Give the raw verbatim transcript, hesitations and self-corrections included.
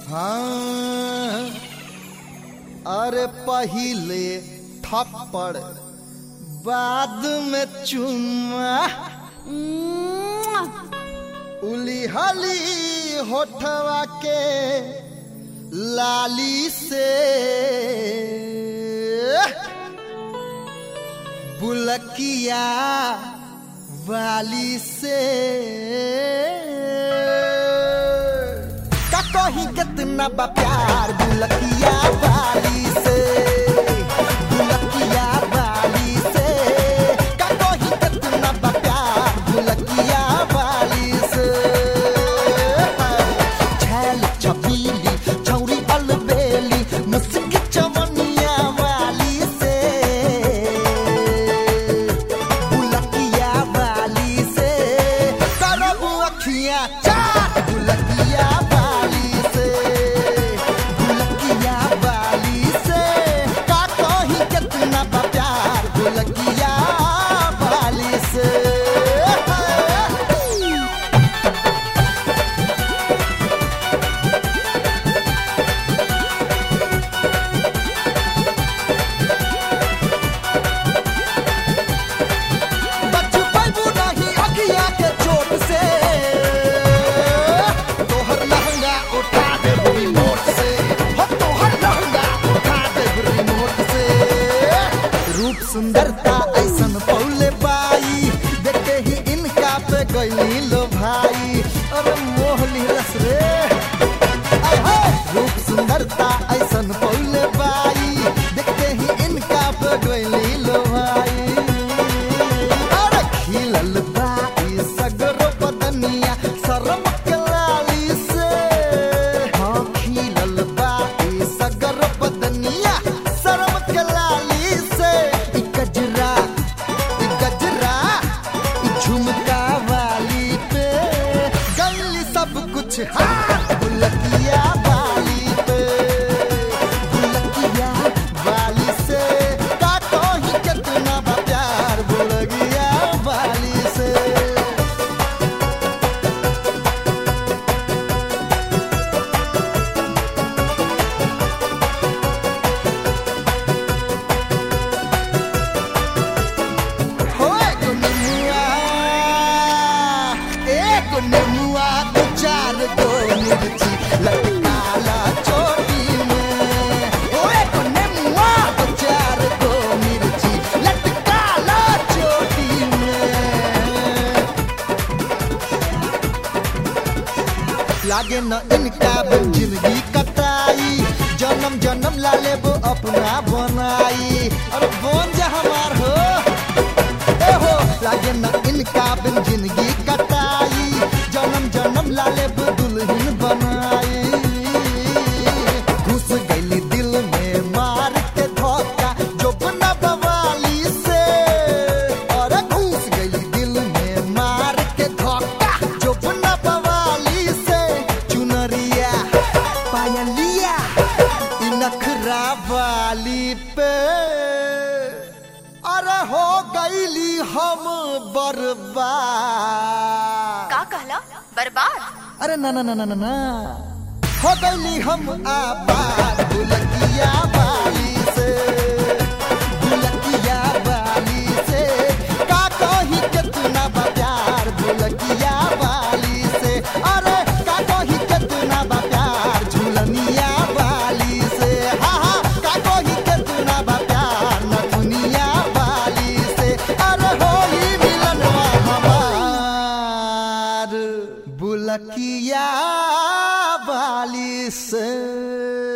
हाँ अरे पहिले थप्पड़ बाद में चुम्मा उली हली होठवा के लाली से बुलकिया वाली से का कहीं कितना बा प्यार बुलकिया वाली से बुलकिया वाली से का कहीं कितना बा प्यार बुलकिया वाली से छैल छबीली छौरी अलबेली मुस्की चवनिया वाली से बुलकिया वाली से करब अखियां चाट बुलकिया वाली से बुलकिया वाली से का कहीं कितना बा प्यार बुलकिया वाली से सुंदरता ऐसन पौले बाई देखे ही इनका पे गई लो भाई अरे मोहली रस रे रूप सुंदरता ऐसन पौले बाई देखे ही इनका पे गई लो भाई अरे खिलल बाई सगरो बदनिया शर्म के लाली से हाँ खिलल बाई सगरो बदनिया शर्म के लाली से गजरा गजरा झुमका वाली पे गली सब कुछ हाँ बुलकिया वाली पे बुलकिया वाली से का कहीं कितना बा प्यार बुलकिया वाली से नेमुआ दो चार दो मिर्ची लटकाला चोटी में ओए को नेमुआ दो चार दो मिर्ची लटकाला चोटी में लागे न इनका जिंदगी कटाई जन्म जन्म ला ले वो अपना बनाई और बोन जा हमार हो ए हो लागे न इनका जिंदगी कटाई जन्म जन्म लाले दुल्हन बनाई घुस गई दिल में मार के धोखा जो बना बवाली से और घुस गई दिल में मार के धोखा जो बना बवाली से चुनरिया पायलिया नखरा वाली पे अरे हो गईली हम बर्बाद का कहला बर्बाद अरे ना ना ना ना ना हो गईली हम आबाद बुलकिया वाली से बुलकिया वाली से का कहीं कितना बा प्यार बुलकिया वाली से अरे का कहीं कितना बा प्यार झुलनिया वाली से हा हा का कहीं कितना बा प्यार नथुनिया वाली से अरे होली मिलनवा हमार बुलकिया वाली से।